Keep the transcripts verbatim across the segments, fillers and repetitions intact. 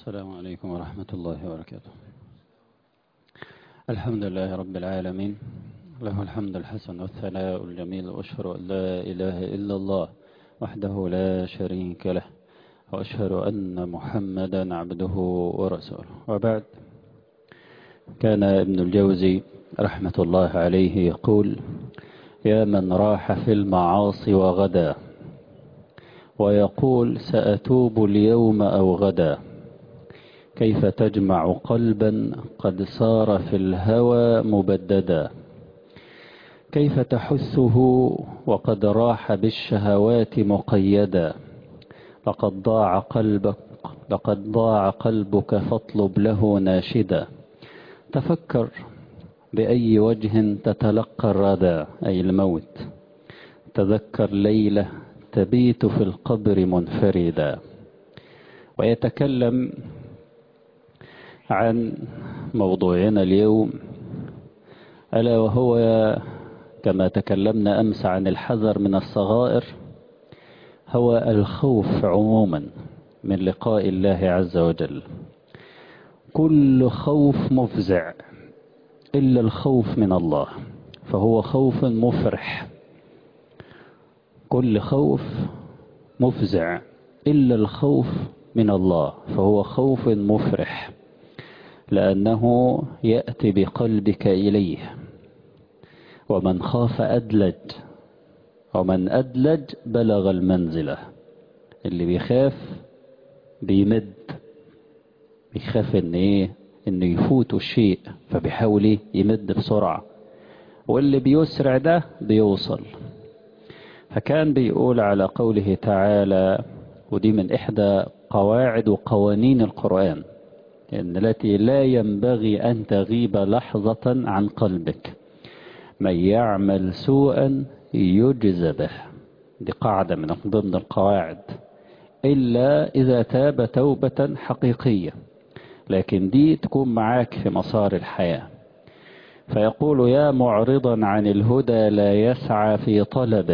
السلام عليكم ورحمة الله وبركاته. الحمد لله رب العالمين، له الحمد الحسن والثناء الجميل، وأشهد أن لا إله إلا الله وحده لا شريك له، وأشهد أن محمدا عبده ورسوله. وبعد، كان ابن الجوزي رحمة الله عليه يقول: يا من راح في المعاصي وغدا ويقول سأتوب اليوم أو غدا، كيف تجمع قلبا قد صار في الهوى مبددا؟ كيف تحثه وقد راح بالشهوات مقيدا؟ لقد ضاع قلبك لقد ضاع قلبك فاطلب له ناشدا. تفكر بأي وجه تتلقى الردى، أي الموت. تذكر ليلة تبيت في القبر منفردا. ويتكلم عن موضوعنا اليوم، ألا وهو كما تكلمنا أمس عن الحذر من الصغائر، هو الخوف عموما من لقاء الله عز وجل. كل خوف مفزع إلا الخوف من الله، فهو خوف مفرح. كل خوف مفزع إلا الخوف من الله، فهو خوف مفرح، لأنه يأتي بقلبك إليه. ومن خاف أدلج، ومن أدلج بلغ المنزلة. اللي بيخاف بيمد، بيخاف إن إيه إنه يفوت الشيء، فبيحاول إيه يمد بسرعة، واللي بيسرع ده بيوصل. فكان بيقول على قوله تعالى، ودي من إحدى قواعد وقوانين القرآن، إن التي لا ينبغي أن تغيب لحظة عن قلبك: من يعمل سوءا يجز به. دي قاعدة من ضمن القواعد، إلا إذا تاب توبة حقيقية، لكن دي تكون معاك في مسار الحياة. فيقول: يا معرضا عن الهدى لا يسعى في طلبه،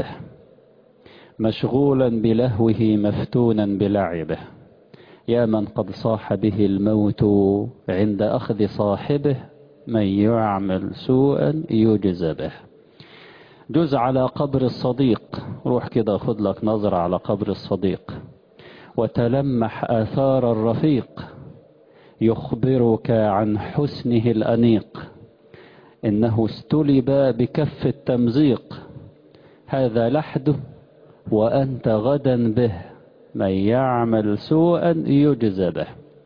مشغولا بلهوه مفتونا بلعبه، يا من قد صاح به الموت عند أخذ صاحبه، من يعمل سوءا يجز به. جز على قبر الصديق، روح كده خد لك نظرة على قبر الصديق، وتلمح آثار الرفيق، يخبرك عن حسنه الأنيق، إنه استلب بكف التمزيق، هذا لحده وأنت غدا به، من يعمل سوءا يجز به.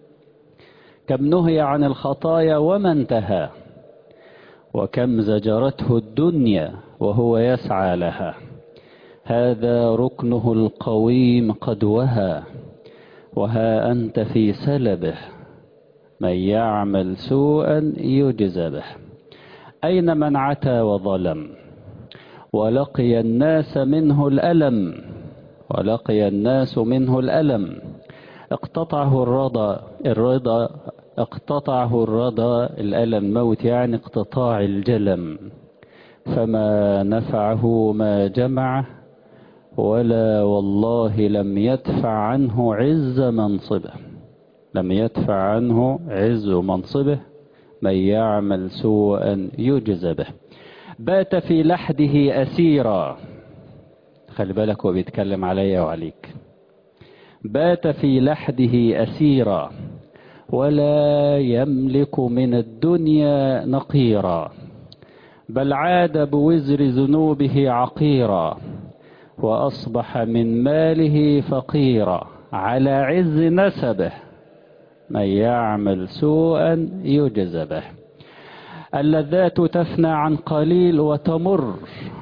كم نهي عن الخطايا وما انتهى، وكم زجرته الدنيا وهو يسعى لها، هذا ركنه القويم قد وهى، وها أنت في سلبه، من يعمل سوءا يجز به. أين من عتى وظلم ولقي الناس منه الألم ولقي الناس منه الألم اقتطعه الرضا الرضا اقتطعه الرضا الألم موت، يعني اقتطاع الجلم، فما نفعه ما جمعه، ولا والله لم يدفع عنه عز منصبه. لم يدفع عنه عز منصبه، من يعمل سوءا يجز به. بات في لحده أسيرا، خلي بالك هو بيتكلم عليا وعليك. بات في لحده أسيرا، ولا يملك من الدنيا نقيرا، بل عاد بوزر ذنوبه عقيرا، وأصبح من ماله فقيرا، على عز نسبه، من يعمل سوءا يجز به. اللذات تفنى عن قليل وتمر،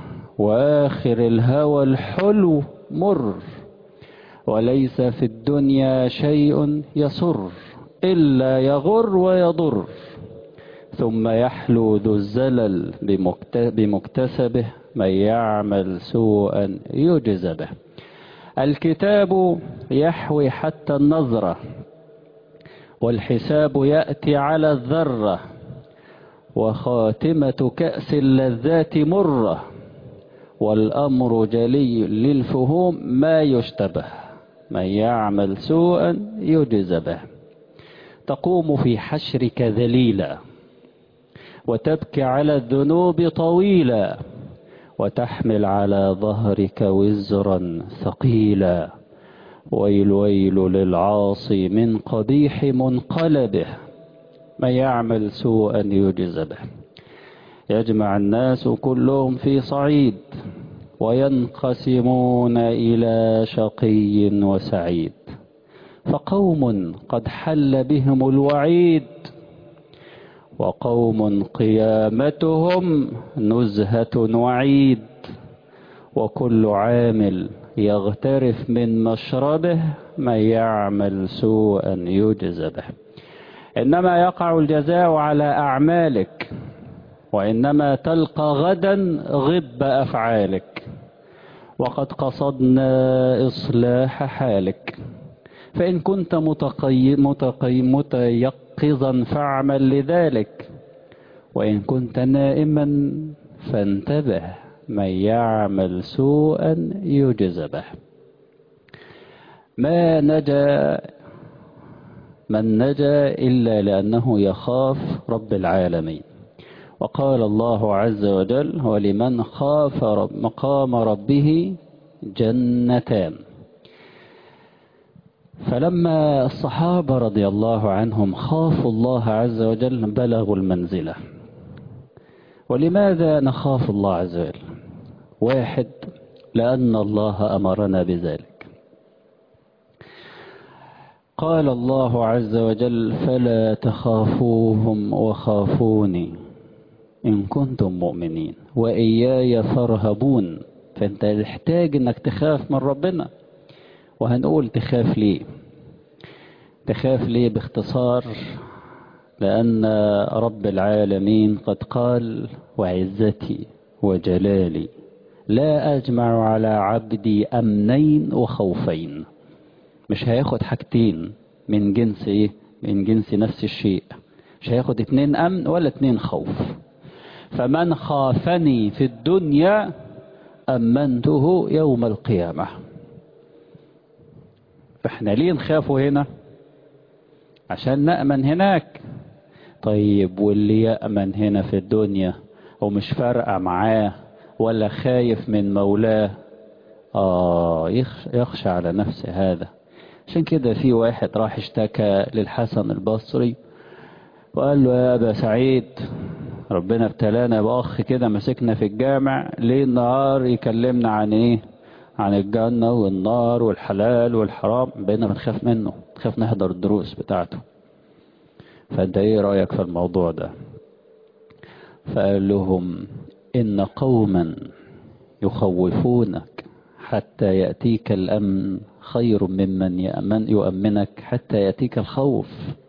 وآخر الهوى الحلو مر، وليس في الدنيا شيء يسر إلا يغر ويضر، ثم يحلو ذو الزلل بمكتسبه، من يعمل سوءا يجز به. الكتاب يحوي حتى النظرة، والحساب يأتي على الذرة، وخاتمة كأس اللذات مرة، والأمر جلي للفهوم ما يشتبه، من يعمل سوءا يجز به. تقوم في حشرك ذليلا وتبكي على الذنوب طويلا وتحمل على ظهرك وزرا ثقيلا. ويل ويل للعاصي من قبيح منقلبه، من يعمل سوءا يجز به. يجمع الناس كلهم في صعيد وينقسمون إلى شقي وسعيد. فقوم قد حل بهم الوعيد وقوم قيامتهم نزهة وعيد. وكل عامل يغترف من مشربه، من يعمل سوءا يجز به. إنما يقع الجزاء على أعمالك، وإنما تلقى غدا غب أفعالك. وقد قصدنا إصلاح حالك، فإن كنت متقي متقي متيقظا فاعمل لذلك، وإن كنت نائما فانتبه، من يعمل سوءا يجز به. ما نجا من نجا إلا لأنه يخاف رب العالمين. وقال الله عز وجل: ولمن خاف رب مقام ربه جنتان. فلما الصحابة رضي الله عنهم خافوا الله عز وجل بلغوا المنزلة. ولماذا نخاف الله عز وجل؟ واحد، لأن الله أمرنا بذلك. قال الله عز وجل: فلا تخافوهم وخافوني إن كنتم مؤمنين وإياي فارهبون. فأنت تحتاج أنك تخاف من ربنا. وهنقول تخاف ليه. تخاف ليه باختصار؟ لأن رب العالمين قد قال: وعزتي وجلالي لا أجمع على عبدي أمنين وخوفين. مش هياخد حاجتين من جنس إيه؟ من جنس نفس الشيء. مش هياخد اتنين أمن ولا اتنين خوف. فمن خافني في الدنيا أمنته يوم القيامة. فاحنا ليه نخافه هنا؟ عشان نأمن هناك. طيب واللي يأمن هنا في الدنيا ومش فارقة معاه ولا خايف من مولاه، آه يخشى على نفسه هذا. عشان كده في واحد راح اشتكى للحسن البصري وقال له: يا أبا سعيد، ربنا ابتلانا بأخ كده مسكنا في الجامع ليل نهار يكلمنا عن ايه؟ عن الجنة والنار والحلال والحرام. بقينا بنخاف منه، بنخاف نحضر الدروس بتاعته. فانت ايه رأيك في الموضوع ده؟ فقال لهم: إن قوما يخوفونك حتى يأتيك الأمن خير ممن يأمن يؤمنك حتى يأتيك الخوف.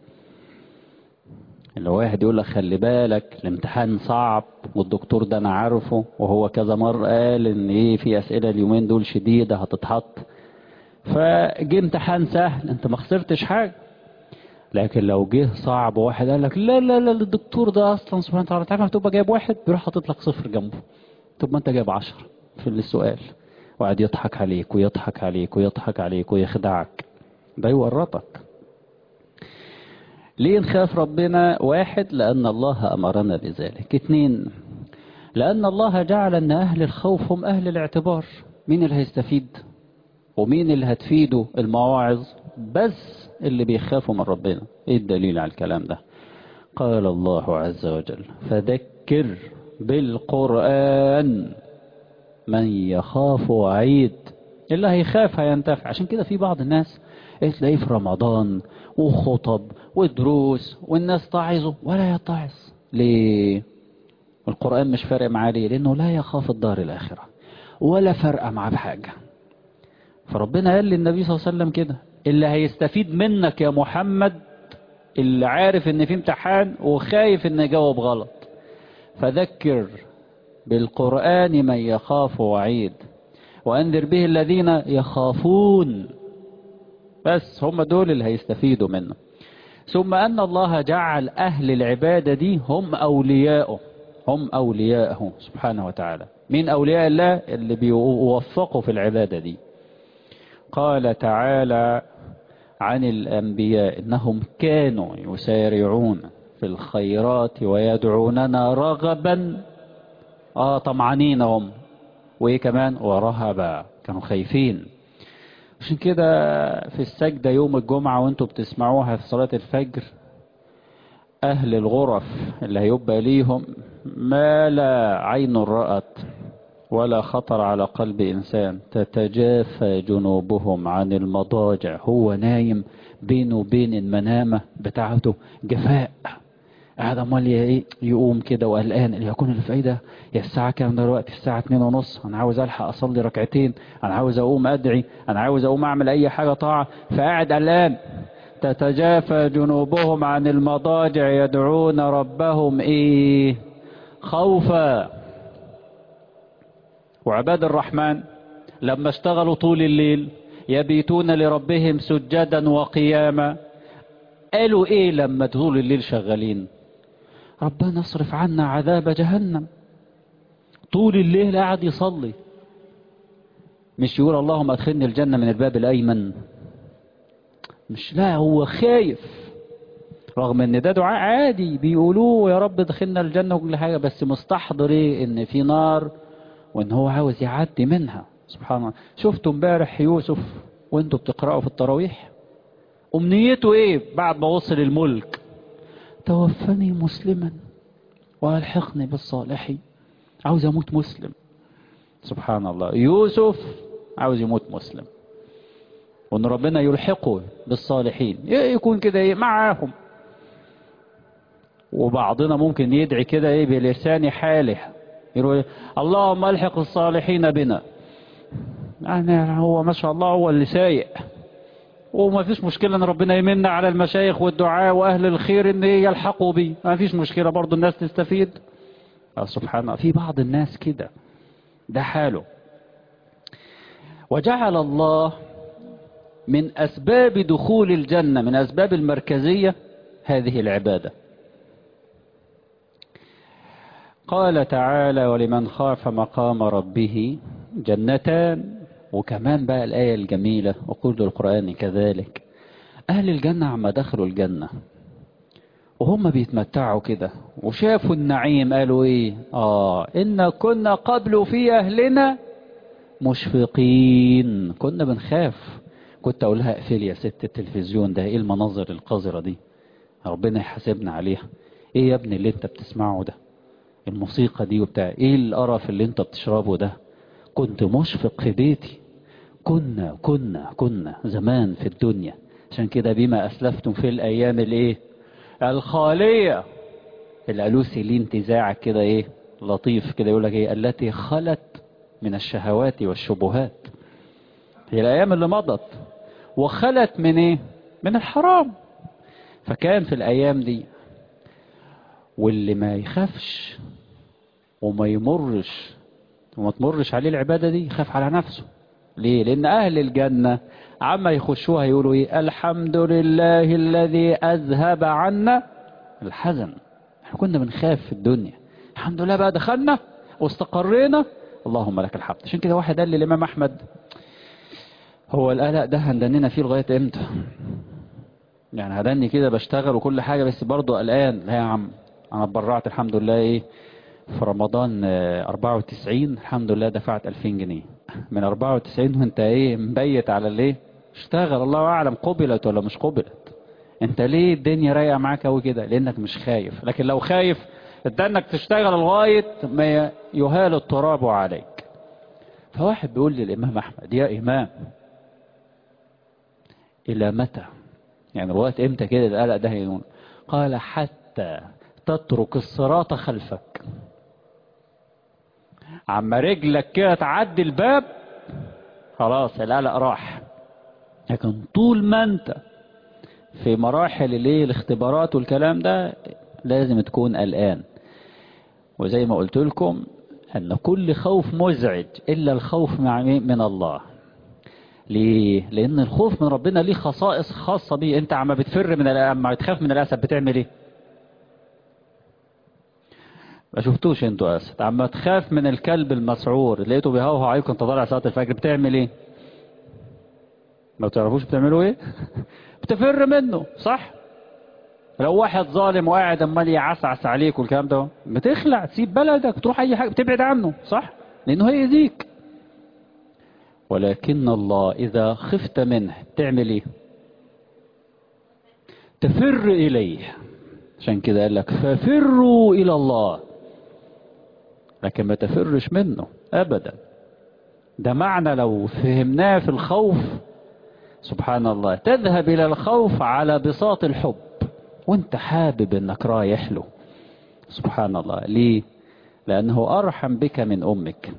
لو واحد يقول لك خلي بالك الامتحان صعب والدكتور ده انا عارفه وهو كذا مرة قال ان ايه في اسئلة اليومين دول شديدة هتتحط، فجه امتحان سهل انت ما خسرتش حاجة. لكن لو جه صعب وواحد قال لك لا لا لا الدكتور ده اصلا سبحانه وتعالى تعرف تبقى جايب واحد بيروح حاطط لك صفر جنبه، طب ما انت جايب عشرة في السؤال، وقعد يضحك عليك ويضحك عليك ويضحك عليك ويخدعك، ده يورطك. ليه نخاف ربنا؟ واحد، لأن الله أمرنا بذلك. اثنين، لأن الله جعل أن أهل الخوف هم أهل الاعتبار. مين اللي هيستفيد ومين اللي هتفيده المواعظ؟ بس اللي بيخافوا من ربنا. ايه الدليل على الكلام ده؟ قال الله عز وجل: فذكر بالقرآن من يخاف وعيد. اللي هيخاف هينتفع. عشان كده في بعض الناس تلاقيه في رمضان وخطب ودروس والناس تعظه ولا يتعظ. ليه؟ القرآن مش فارق معاه. ليه؟ لأنه لا يخاف الدار الآخرة ولا فرق معاه بحاجة. فربنا قال للنبي صلى الله عليه وسلم كده: اللي هيستفيد منك يا محمد اللي عارف ان في امتحان وخايف ان يجاوب غلط. فذكر بالقرآن من يخاف وعيد وأنذر به الذين يخافون. بس هم دول اللي هيستفيدوا منه. ثم أن الله جعل أهل العبادة دي هم أولياءه، هم أولياءه سبحانه وتعالى. من أولياء الله اللي بيوفقوا في العبادة دي. قال تعالى عن الأنبياء إنهم كانوا يسارعون في الخيرات ويدعوننا رغبا، آه طمعانين هم، وإيه كمان ورهبا، كانوا خايفين. عشان كده في السجدة يوم الجمعة وانتوا بتسمعوها في صلاة الفجر، أهل الغرف اللي هيبقى ليهم ما لا عين رأت ولا خطر على قلب إنسان، تتجافى جنوبهم عن المضاجع، هو نايم بينه وبين المنامة بتاعته جفاء، قاعد امال ايه يقوم كده وقلقان اللي يكون اللي في ايده، يا الساعه كام دلوقتي؟ الساعه اتنين ونص، انا عاوز الحق اصلي ركعتين، انا عاوز اقوم ادعي، انا عاوز اقوم اعمل اي حاجه طاعه، فقاعد قلقان. تتجافى جنوبهم عن المضاجع يدعون ربهم ايه؟ خوفا. وعباد الرحمن لما اشتغلوا طول الليل يبيتون لربهم سجدا وقياما، قالوا ايه لما طول الليل شغالين؟ ربنا اصرف عنا عذاب جهنم. طول الليل قاعد يصلي، مش يقول اللهم ادخلني الجنة من الباب الايمن، مش، لا هو خايف، رغم ان ده دعاء عادي بيقولوه يا رب ادخلنا الجنة وكل حاجة، بس مستحضر ايه؟ ان في نار وان هو عاوز يعدي منها. سبحان الله. شفتوا امبارح يوسف وانتوا بتقرأوا في التراويح امنيته ايه بعد ما وصل الملك؟ توفني مسلما والحقني بالصالحين، عاوز اموت مسلم. سبحان الله. يوسف عاوز يموت مسلم، وان ربنا يلحقه بالصالحين، يكون كده ايه معاهم. وبعضنا ممكن يدعي كده ايه بلسان حاله، يقول اللهم الحق الصالحين بنا، يعني هو ما شاء الله هو اللي سايق، وما فيش مشكلة ان ربنا يمن على المشايخ والدعاء واهل الخير ان يلحقوا بي، ما فيش مشكلة برضو الناس تستفيد. سبحان الله. في بعض الناس كده ده حاله. وجعل الله من أسباب دخول الجنة، من أسباب المركزية هذه العبادة. قال تعالى ولمن خاف مقام ربه جنتان. وكمان بقى الآية الجميلة وكل القرآن كذلك، أهل الجنة عما دخلوا الجنة وهم بيتمتعوا كده وشافوا النعيم قالوا ايه؟ آه إن كنا قبل في أهلنا مشفقين، كنا بنخاف. كنت اقولها اقفل يا ست التلفزيون ده، ايه المناظر القذرة دي؟ ربنا يحاسبنا عليها. ايه يا ابني اللي انت بتسمعه ده؟ الموسيقى دي وبتاع ايه القرف اللي انت بتشربه ده؟ كنت مشفق في بيتي. كنا كنا كنا زمان في الدنيا. عشان كده بما اسلفتم في الايام الايه الخالية، الالوسي ليه انتزاع كده ايه لطيف كده، يقول لك ايه؟ التي خلت من الشهوات والشبهات. هي الايام اللي مضت وخلت من ايه؟ من الحرام. فكان في الايام دي، واللي ما يخافش وما يمرش وما تمرش عليه العبادة دي يخاف على نفسه. ليه؟ لان اهل الجنة عما يخشوها يقولوا ايه؟ الحمد لله الذي اذهب عنا الحزن. احنا كنا بنخاف في الدنيا، الحمد لله بقى دخلنا واستقرينا، اللهم لك الحمد. عشان كده واحد قال للامام احمد، هو القلق ده هندننا فيه لغاية امتى؟ يعني هدني كده بشتغل وكل حاجة بس برضه قلقان. لا يا عم، انا اتبرعت الحمد لله ايه في رمضان اربعة وتسعين، الحمد لله دفعت الفين جنيه من اربعة وتسعين، وانت ايه مبيت على الايه؟ اشتغل، الله اعلم قبلت ولا مش قبلت. انت ليه الدنيا رايقه معاك قوي كده؟ لانك مش خايف. لكن لو خايف ده انك تشتغل لغايه ما يهال التراب عليك. فواحد بيقول للامام احمد، يا امام الى متى؟ يعني لغايه امتى كده القلق ده هينون؟ قال حتى تترك الصراط خلفك، عما رجلك كده تعدي الباب خلاص القلق راح. لكن طول ما انت في مراحل الايه الاختبارات والكلام ده لازم تكون قلقان. وزي ما قلت لكم ان كل خوف مزعج الا الخوف من الله. ليه؟ لان الخوف من ربنا ليه خصائص خاصة بيه. انت عما بتفر من عما بتخاف من الاسد بتعمل ايه؟ ما شفتوش انتوا اسد؟ عما تخاف من الكلب المسعور لقيته بيهوهو عليكم انت طالع صلاة الفجر بتعمل ايه؟ ما تعرفوش بتعملوا ايه؟ بتفر منه، صح؟ لو واحد ظالم وقاعد امال يعسعس عليك والكلام ده، بتخلع، تسيب بلدك، تروح اي حاجه، بتبعد عنه، صح؟ لانه هيأذيك. ولكن الله اذا خفت منه تعمل ايه؟ تفر اليه. عشان كده قال لك ففروا الى الله، لكن ما تفرش منه ابدا. ده معنى لو فهمناه في الخوف، سبحان الله، تذهب الى الخوف على بساط الحب وانت حابب انك رايح له. سبحان الله. ليه؟ لانه ارحم بك من امك.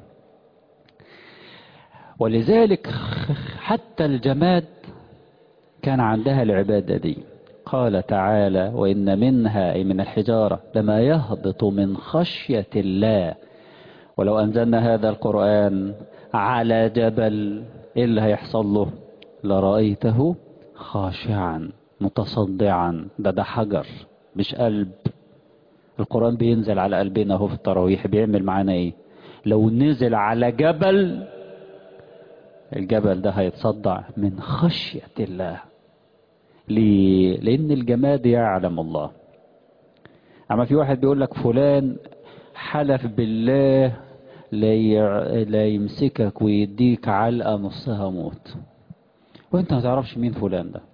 ولذلك حتى الجماد كان عندها العبادة دي. قال تعالى وإن منها أي من الحجارة لما يهبط من خشية الله ولو أنزلنا هذا القرآن على جبل إيه اللي هيحصل له؟ لرأيته خاشعا متصدعا. ده ده حجر مش قلب. القرآن بينزل على قلبنا اهو في التراويح، بيعمل معانا ايه؟ لو نزل على جبل، الجبل ده هيتصدع من خشية الله. ليه؟ لأن الجماد يعلم الله. أما في واحد بيقول لك فلان حلف بالله لا لا يمسكك ويديك علقة نصها موت، وانت ما تعرفش مين فلان ده.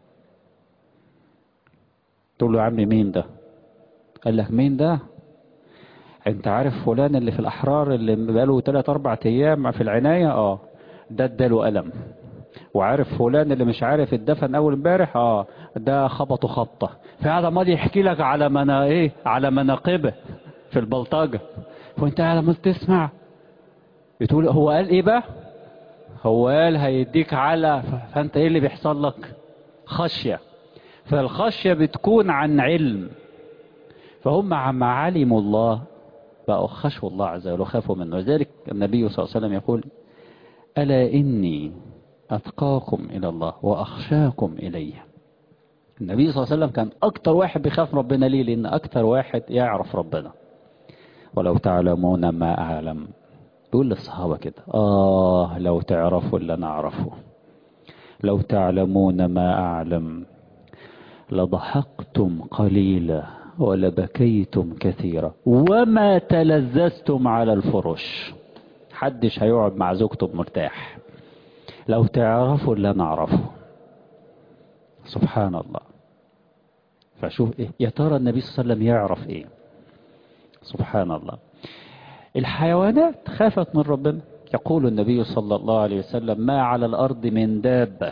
تقول له يا عم مين ده؟ قال لك مين ده؟ انت عارف فلان اللي في الأحرار اللي بقاله ثلاث أربع أيام في العناية؟ اه ده اداله ألم. وعارف فلان اللي مش عارف اتدفن اول امبارح؟ اه ده خبطه خبطه. فقاعد عمال يحكي لك على منا ايه، على مناقبه في البلطجه، وانت قاعد عمال تسمع. بتقول هو قال ايه بقى؟ هو قال هيديك على، فانت ايه اللي بيحصل لك؟ خشيه. فالخشيه بتكون عن علم. فهم عما علموا الله بقوا خشوا الله عز وجل وخافوا منه. لذلك النبي صلى الله عليه وسلم يقول ألا إني أتقاكم إلى الله وأخشاكم إليه. النبي صلى الله عليه وسلم كان أكتر واحد بيخاف ربنا. ليه؟ لأن أكتر واحد يعرف ربنا. ولو تعلمون ما أعلم، يقول للصحابة كده آه لو تعرفوا اللي أنا أعرفه، لو تعلمون ما أعلم لضحكتم قليلا ولبكيتم كثيرا وما تلذذتم على الفرش. حدش هيقعد مع زوجته مرتاح. لو تعرفوا اللي انا اعرفه. سبحان الله. فشوف ايه يا ترى النبي صلى الله عليه وسلم يعرف ايه. سبحان الله. الحيوانات خافت من ربنا. يقول النبي صلى الله عليه وسلم ما على الارض من دابة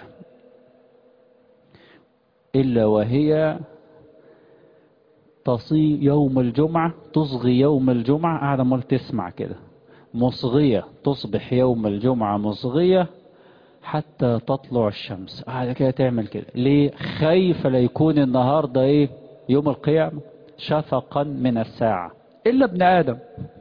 الا وهي تصي يوم الجمعة، تصغي يوم الجمعة، قاعدة مال تسمع كده، مصغية، تصبح يوم الجمعة مصغية حتى تطلع الشمس. قاعدة كده تعمل كده. ليه؟ خايفة ليكون النهاردة ايه؟ يوم القيامة. شفقا من الساعة. إلا ابن آدم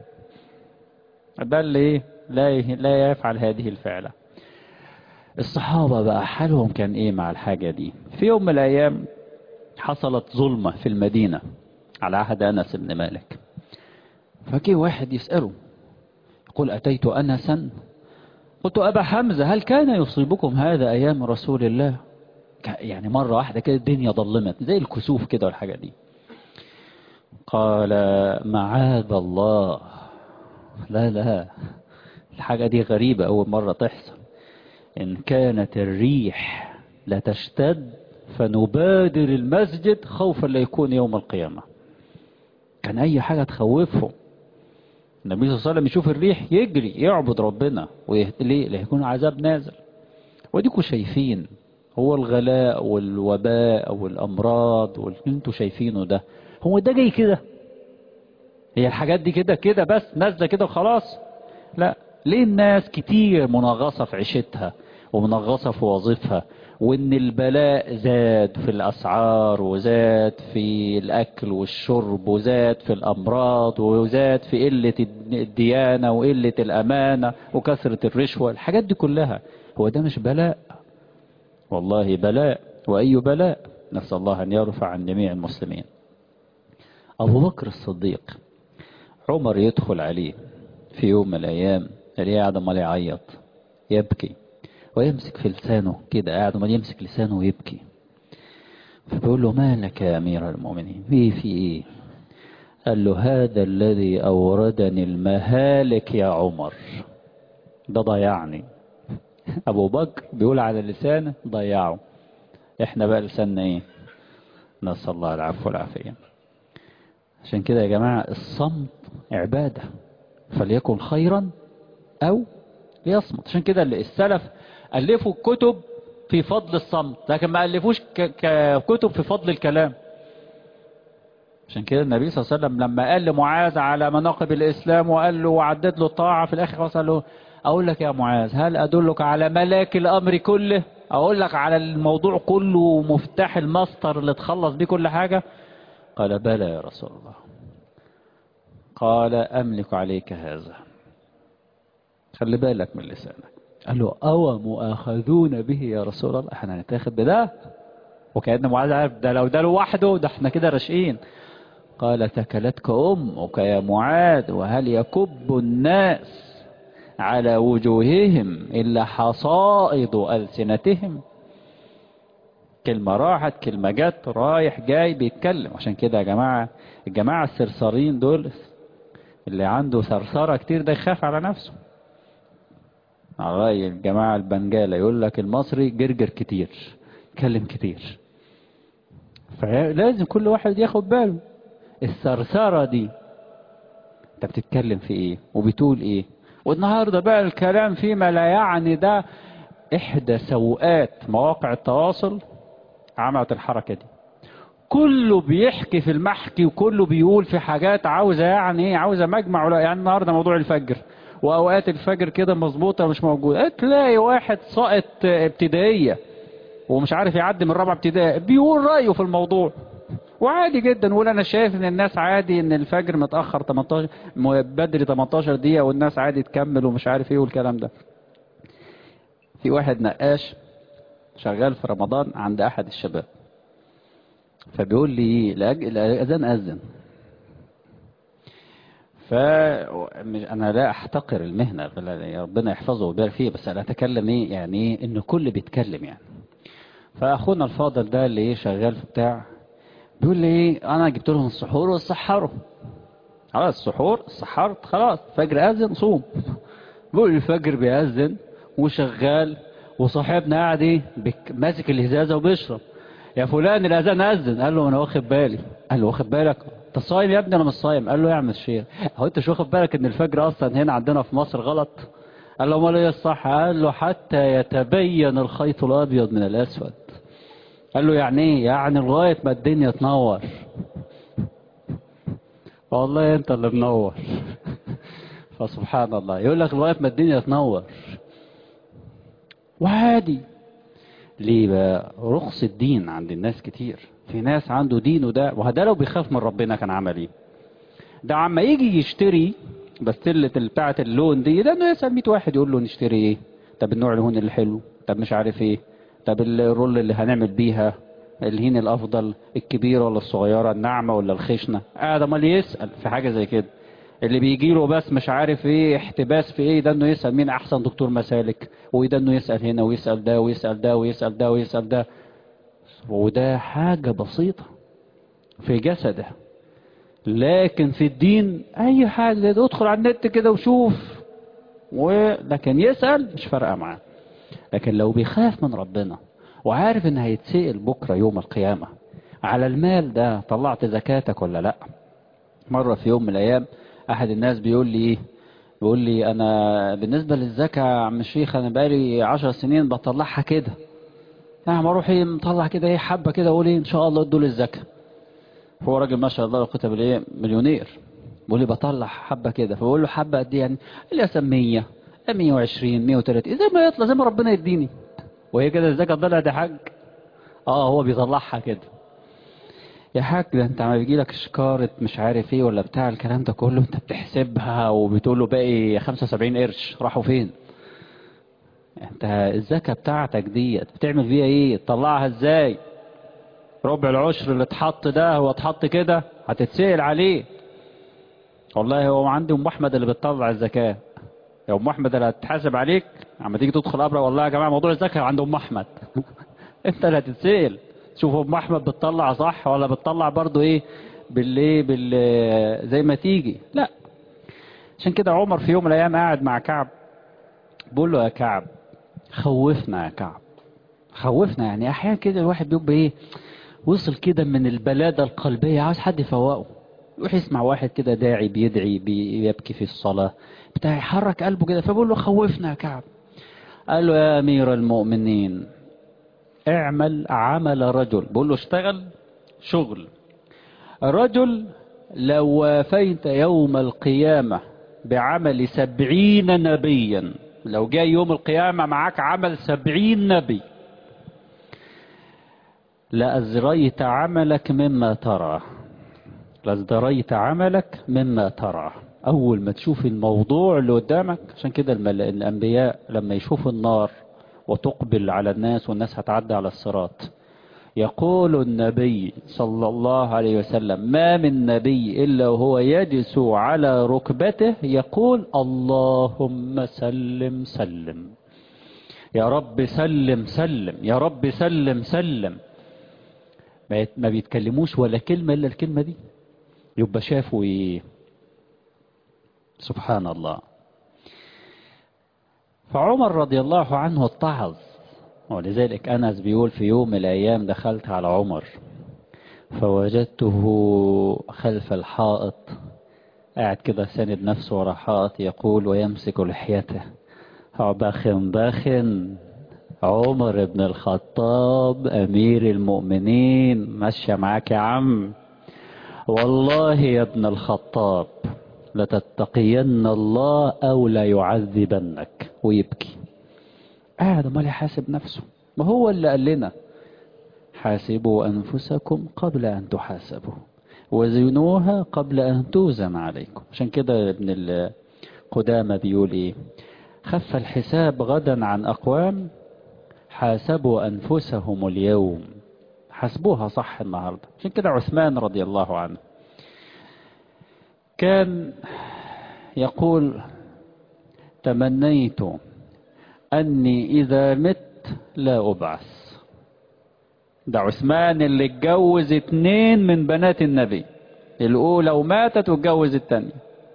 ده اللي ايه؟ لا لا يفعل هذه الفعلة. الصحابة بقى حالهم كان ايه مع الحاجة دي؟ في يوم من الأيام حصلت ظلمة في المدينة على عهد أنس بن مالك. فجي واحد يسأله يقول أتيت أنسا قلت أبا حمزة هل كان يصيبكم هذا أيام رسول الله؟ يعني مرة واحدة كده الدنيا ظلمت زي الكسوف كده والحاجة دي. قال معاذ الله، لا لا الحاجة دي غريبة أول مرة تحصل. إن كانت الريح لتشتد فنبادر المسجد خوفا لا يكون يوم القيامة. كان أي حاجة تخوفهم. النبي صلى الله عليه وسلم يشوف الريح يجري يعبد ربنا. ليه؟ ليكون عذاب نازل. وديكوا شايفين هو الغلاء والوباء والأمراض واللي انتوا شايفينه ده، هو ده جاي كده؟ هي الحاجات دي كده كده بس نازلة كده وخلاص؟ لا. ليه الناس كتير منغصة في عيشتها ومنغصة في وظيفها، وان البلاء زاد في الاسعار وزاد في الاكل والشرب وزاد في الامراض وزاد في قلة الديانة وقلة الامانة وكثرة الرشوة. الحاجات دي كلها هو ده مش بلاء؟ والله بلاء. واي بلاء. نسأل الله ان يرفع عن جميع المسلمين. ابو بكر الصديق عمر يدخل عليه في يوم من الايام اللي قاعد عمال يعيط يبكي ويمسك في لسانه كده، قاعد وما يمسك لسانه ويبكي. فبيقول له مالك يا أمير المؤمنين، في في إيه؟ قال له هذا الذي أوردني المهالك يا عمر، ده ضيعني. أبو بكر بيقول على لسانه ضيعه، إحنا بقى لساننا إيه؟ نسأل الله العفو والعافية. عشان كده يا جماعة الصمت عبادة، فليكن خيرا أو ليصمت. عشان كده السلف ألفوا كتب في فضل الصمت، لكن ما ألفوش كتب في فضل الكلام. عشان كده النبي صلى الله عليه وسلم لما قال لمعاذ على مناقب الإسلام وقال له وعدد له الطاعة، في الآخر خلاص قال له أقول لك يا معاذ هل أدلك على ملاك الأمر كله، أقول لك على الموضوع كله مفتاح المسطر اللي تخلص بيه كل حاجة؟ قال بلى يا رسول الله. قال أملك عليك هذا، خلي بالك من لسانك. قال له أو مؤاخذون به يا رسول الله، احنا هنتاخد بده؟ وكأن معاذ عارف ده لو ده لوحده ده احنا كده راشقين. قال تكلتك أمك يا معاذ، وهل يكب الناس على وجوههم إلا حصائد ألسنتهم. كلمة راحت كلمة جت، رايح جاي بيتكلم. عشان كده يا جماعة الجماعة السرسارين دول، اللي عنده ثرثرة كتير ده يخاف على نفسه. على رأي الجماعة البنجالة يقول لك المصري جرجر كتير، يتكلم كتير. فلازم كل واحد ياخد باله الثرثرة دي انت بتتكلم في ايه وبتقول ايه. والنهاردة بقى الكلام فيما لا يعني، ده احدى سوءات مواقع التواصل عملت الحركة دي. كله بيحكي في المحكي وكله بيقول في حاجات عاوزة يعني ايه، عاوزة مجمع ولا يعني. النهاردة موضوع الفجر واوقات الفجر كده مظبوطة مش موجودة، تلاقي واحد ساقط ابتدائية ومش عارف يعدي من رابعة ابتدائي بيقول رأيه في الموضوع وعادي جدا. ولا انا شايف ان الناس عادي ان الفجر متأخر تمنتاشر بدري تمنتاشر دقيقة والناس عادي تكمل ومش عارف ايه والكلام ده. في واحد نقاش شغال في رمضان عند احد الشباب، فبيقول لي الاذان اذن، فانا لا احتقر المهنة ربنا يحفظه ويبارك فيه، بس انا اتكلم ايه يعني ايه ان كل بيتكلم يعني. فاخونا الفاضل ده اللي ايه شغال في بتاع بيقول لي ايه انا جبت لهم السحور والسحروا خلاص، السحور سحرت خلاص، فجر اذن صوم. بيقول لي الفجر بيأذن وشغال وصاحبنا قاعد ايه ماسك الهزازه وبيشرب. يا فلان الاذان اذن، قال له انا واخد بالي. قال له واخد بالك انت صايم يا ابني؟ انا مش صايم. قال له يا عم الشيخ هو انت مش واخد بالك ان الفجر اصلا هنا عندنا في مصر غلط؟ قال له امال ايه الصح؟ قال له حتى يتبين الخيط الابيض من الاسود. قال له يعني ايه؟ يعني لغايه ما الدنيا تنور. والله انت اللي منور. فسبحان الله يقول لك لغايه ما الدنيا تنور وعادي. ليه بقى؟ رخص الدين عند الناس كتير. في ناس عنده دين وده وهذا لو بيخاف من ربنا كان عمل ايه؟ ده عما يجي يشتري بستلة بتاعه اللون دي، ده انه يسأل مية واحد يقول له نشتري ايه؟ طب النوع الهون اللي حلو، طب مش عارف ايه، طب الرول اللي هنعمل بيها الهين الافضل، الكبيرة ولا الصغيرة، الناعمة ولا الخشنة. قاعد امال يسأل في حاجة زي كده. اللي بيجي له بس مش عارف ايه احتباس في ايه، ده انه يسأل مين احسن دكتور مسالك، وده انه يسأل هنا ويسأل ده ويسأل ده ويسأل ده ويسأل ده. وده حاجة بسيطة في جسده، لكن في الدين اي حاجة ادخل على النت كده وشوف. ولكن يسأل مش فارقة معاه. لكن لو بيخاف من ربنا وعارف ان هيتسأل بكرة يوم القيامة على المال ده، طلعت زكاتك ولا لا. مرة في يوم من الايام احد الناس بيقول لي ايه، بيقول لي انا بالنسبة للزكاة يا عم الشيخ انا بقالي عشر سنين بطلعها كده، يعني ما اروح ايه مطلع كده ايه حبة كده اقول ايه ان شاء الله ادوا للزكاة. هو راجل ما شاء الله كتب الايه مليونير، بيقول لي بطلع حبة كده. فبقول له حبة قد ايه يعني؟ قال لي مثلا مية مية وعشرين مية وتلاتين زي ما يطلع زي ما ربنا يديني. وهي كده الزكاة طلعت ده حاج؟ اه هو بيطلعها كده. يا حاج ده انت عم بيجي لك شكارة مش عارف ايه ولا بتاع الكلام ده كله انت بتحسبها وبتقول له باقي خمسة وسبعين قرش راحوا فين؟ انت الزكاة بتاعتك دي بتعمل فيها ايه؟ تطلعها ازاي؟ ربع العشر اللي اتحط ده هو اتحط كده هتتسأل عليه. والله هو عندي ام احمد اللي بتطلع الزكاة، يا ام احمد اللي هتتحاسب عليك. اما تيجي تدخل قبر والله يا جماعة موضوع الزكاة عند ام احمد انت اللي هتتسأل. شوف ام احمد بتطلع صح ولا بتطلع برضو ايه بالايه بال زي ما تيجي. لا. عشان كده عمر في يوم من الايام قاعد مع كعب بقول له يا كعب خوفنا يا كعب خوفنا. يعني احيانا كده الواحد بيبقى ايه وصل كده من البلادة القلبية عاوز حد يفوقه. يروح يسمع واحد كده داعي بيدعي بيبكي في الصلاة بتاع يحرك قلبه كده فبقول له خوفنا يا كعب. قال له يا امير المؤمنين اعمل عمل رجل. بقول له اشتغل شغل رجل لو وافيت يوم القيامة بعمل سبعين نبيا. لو جاي يوم القيامة معاك عمل سبعين نبي لأزريت عملك مما ترى. لازدريت عملك مما ترى. أول ما تشوف الموضوع اللي قدامك. عشان كده الأنبياء لما يشوفوا النار وتقبل على الناس والناس هتعدي على الصراط يقول النبي صلى الله عليه وسلم ما من نبي إلا وهو يجلس على ركبته يقول اللهم سلم سلم يا رب سلم سلم يا رب سلم سلم. ما بيتكلموش ولا كلمة إلا الكلمة دي. يبقى شافوا ايه؟ سبحان الله. فعمر رضي الله عنه اتعظ. ولذلك أنس بيقول في يوم من الأيام دخلت على عمر فوجدته خلف الحائط قاعد كده ساند نفسه ورا حائط يقول ويمسك لحيته باخن باخن عمر بن الخطاب أمير المؤمنين ماشية معاك يا عم. والله يا ابن الخطاب لتتقين الله أو لا يعذبنك. ويبكي قاعد امال يحاسب نفسه. ما هو اللي قال لنا حاسبوا أنفسكم قبل أن تحاسبوا وزنوها قبل أن توزن عليكم. عشان كده ابن القدامى بيقول ايه خف الحساب غدا عن أقوام حاسبوا أنفسهم اليوم. حاسبوها صح النهاردة. عشان كده عثمان رضي الله عنه كان يقول تمنيت أني إذا مت لا أبعث. ده عثمان اللي اتجوز اتنين من بنات النبي. الأولى وماتت واتجوز التانية.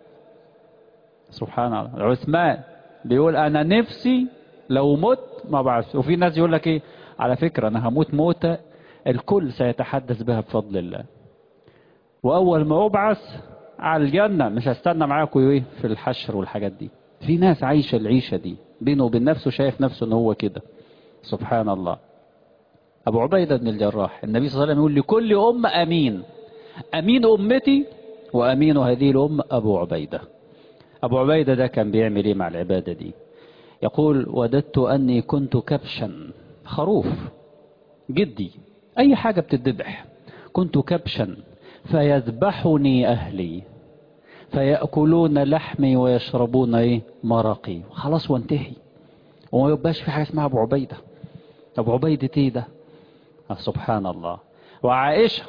سبحان الله. عثمان بيقول أنا نفسي لو مت ما بعث. وفي ناس يقول لك إيه على فكرة أنا هموت موتة الكل سيتحدث بها بفضل الله وأول ما أبعث على الجنة مش هستنى معاكم إيه في الحشر والحاجات دي. في ناس عايشة العيشة دي بينه وبين نفسه شايف نفسه إن هو كده. سبحان الله. أبو عبيدة بن الجراح النبي صلى الله عليه وسلم يقول لكل أمة أمين. أمين أمتي وأمين هذه الأمة أبو عبيدة. أبو عبيدة ده كان بيعمل إيه مع العبادة دي؟ يقول وددت أني كنت كبشا خروف جدي أي حاجة بتذبح كنت كبشا فيذبحني أهلي فيأكلون لحمي ويشربون إيه مرقي خلاص وانتهي وما يبقاش في حاجة اسمها أبو عبيدة. أبو عبيدة إيه ده؟ سبحان الله. وعائشة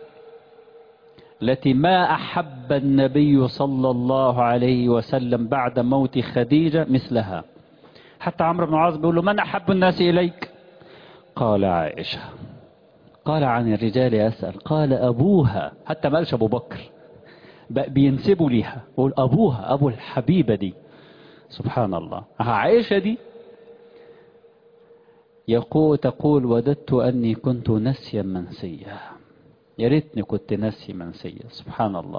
التي ما أحب النبي صلى الله عليه وسلم بعد موت خديجة مثلها. حتى عمرو بن العاص بيقول له من أحب الناس إليك؟ قال عائشة. قال عن الرجال أسأل قال أبوها. حتى ما قالش أبو بكر بينسبوا ليها يقول أبوها أبو الحبيبة دي. سبحان الله. عائشة دي يقول تقول وددت أني كنت نسيا منسيا. يا ريتني كنت نسي منسيا. سبحان الله.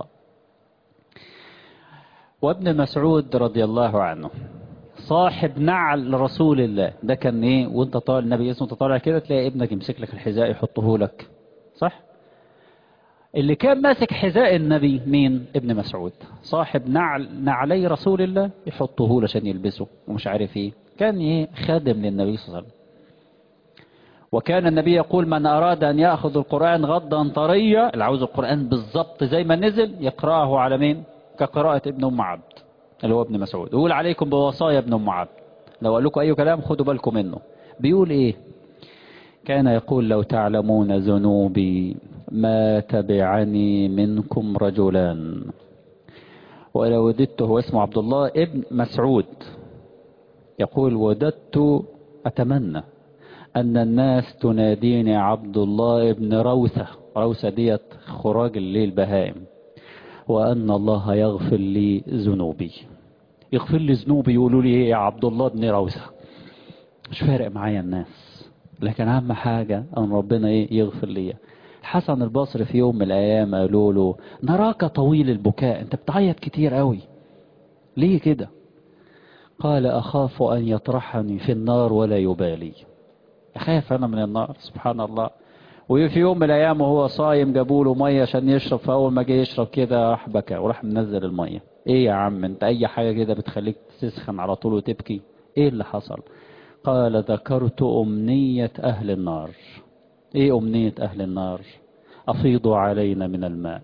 وابن مسعود رضي الله عنه صاحب نعل رسول الله. ده كان ايه وانت طالع النبي اسمه طالع كده تلاقي ابنك يمسك لك الحذاء يحطه لك صح. اللي كان ماسك حذاء النبي مين؟ ابن مسعود صاحب نعل نعلي رسول الله يحطه له عشان يلبسه ومش عارف ايه. كان ايه خادم للنبي صلى الله عليه وسلم. وكان النبي يقول من أراد أن يأخذ القرآن غضا طريا اللي عاوز القرآن بالضبط زي ما نزل يقرأه على مين؟ كقراءة ابن أم عبد اللي هو ابن مسعود. يقول عليكم بوصايا ابن أم عبد لو قال لكم أي كلام خدوا بالكم منه. بيقول إيه؟ كان يقول لو تعلمون ذنوبي ما تبعني منكم رجلان ولو وددته. هو اسمه عبد الله ابن مسعود يقول وددت أتمنى أن الناس تناديني عبد الله ابن روثة، روثة ديت خراج الليل بهائم، وأن الله يغفر لي ذنوبي، يغفر لي ذنوبي، يقولوا لي ايه يا عبد الله ابن روثة، مش فارق معايا الناس، لكن أهم حاجة أن ربنا ايه يغفر لي. الحسن البصري في يوم من الأيام قالوا له نراك طويل البكاء، انت بتعيط كتير قوي، ليه كده؟ قال أخاف أن يطرحني في النار ولا يبالي، أخاف أنا من النار. سبحان الله. وفي يوم من الأيام وهو صايم جابوا له مية عشان يشرب، فأول ما جه يشرب كده راح بكى وراح منزل المية. إيه يا عم أنت أي حاجة كده بتخليك تسخن على طول وتبكي، إيه اللي حصل؟ قال ذكرت أمنية أهل النار. إيه أمنية أهل النار؟ أفيضوا علينا من الماء.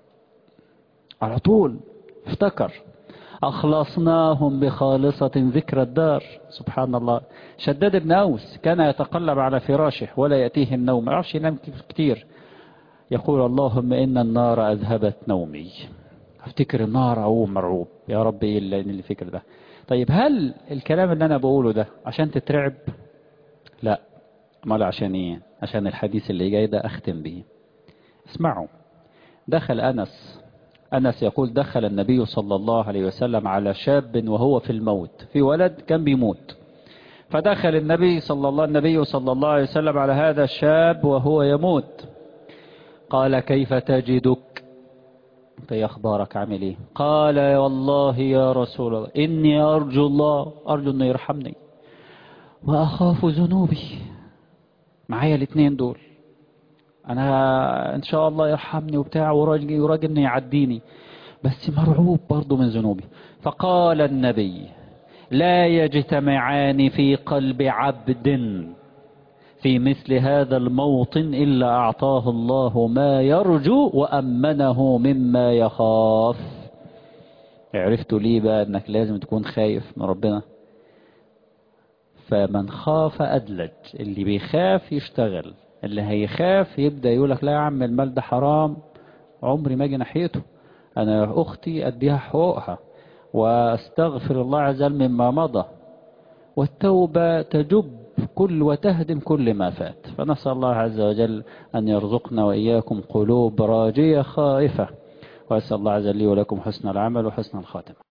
على طول افتكر أخلصناهم بخالصة ذكر الدار. سبحان الله. شداد بن أوس كان يتقلب على فراشه ولا يأتيه النوم، ما يعرفش ينام كتير، يقول اللهم إن النار أذهبت نومي، افتكر النار أو مرعوب، يا رب إيه اللي الفكر ده. طيب هل الكلام اللي أنا بقوله ده عشان تترعب؟ لا، امال عشان إيه؟ عشان الحديث اللي جاي ده أختم به. اسمعوا. دخل أنس أنس يقول دخل النبي صلى الله عليه وسلم على شاب وهو في الموت، في ولد كان بيموت، فدخل النبي صلى الله النبي صلى الله عليه وسلم على هذا الشاب وهو يموت. قال كيف تجدك؟ انت يا اخبارك عامل ايه؟ قال والله يا رسول الله اني ارجو الله، ارجو انه يرحمني واخاف ذنوبي. معايا الاثنين دول، انا ان شاء الله يرحمني وبتاع وراجل وراجل انه يعديني، بس مرعوب برضه من ذنوبي. فقال النبي لا يجتمعان في قلب عبد في مثل هذا الموطن إلا أعطاه الله ما يرجو وأمنه مما يخاف. عرفتوا ليه بقى أنك لازم تكون خايف من ربنا؟ فمن خاف أدلج، اللي بيخاف يشتغل، اللي هيخاف يبدأ يقولك لا يا عم المال ده حرام، عمري ما اجي ناحيته، أنا أختي أديها حقوقها واستغفر الله عز وجل مما مضى، والتوبة تجب كل وتهدم كل ما فات. فنسأل الله عز وجل أن يرزقنا وإياكم قلوب راجية خائفة، وأسأل الله عز وجل لي ولكم حسن العمل وحسن الخاتمة.